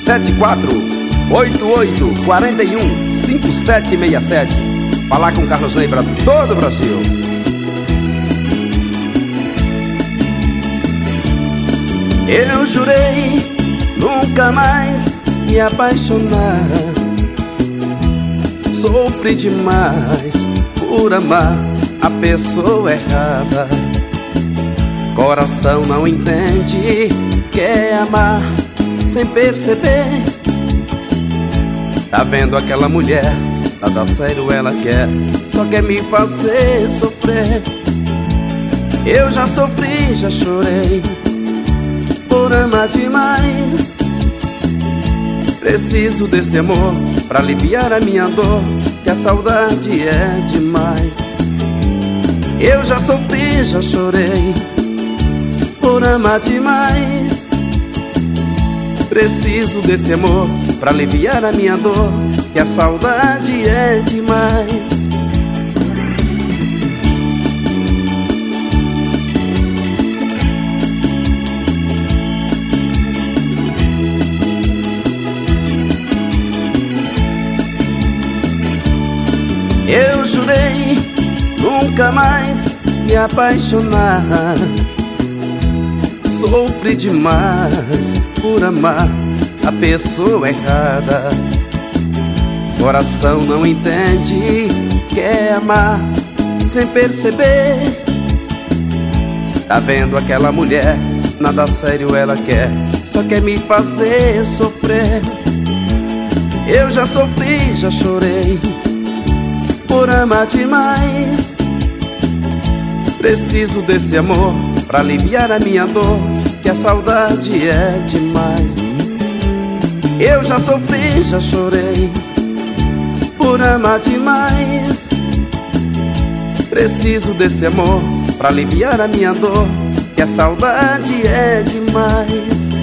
97488415767. Falar com Carlos Ney para todo o Brasil. Eu jurei nunca mais me apaixonar. Sofri demais por amar a pessoa errada. Coração não entende, quer amar sem perceber. Tá vendo aquela mulher, nada sério ela quer, só quer me fazer sofrer. Eu já sofri, já chorei por amar demais. Preciso desse amor pra aliviar a minha dor, que a saudade é demais. Eu já sofri, já chorei por amar demais. Preciso desse amor pra aliviar a minha dor, que a saudade é demais. Eu jurei nunca mais me apaixonar. Sofri demais por amar a pessoa errada. Coração não entende, quer amar sem perceber. Tá vendo aquela mulher, nada sério ela quer, só quer me fazer sofrer. Eu já sofri, já chorei por amar demais. Preciso desse amor pra aliviar a minha dor, que a saudade é demais. Eu já sofri, já chorei por amar demais. Preciso desse amor pra aliviar a minha dor, que a saudade é demais.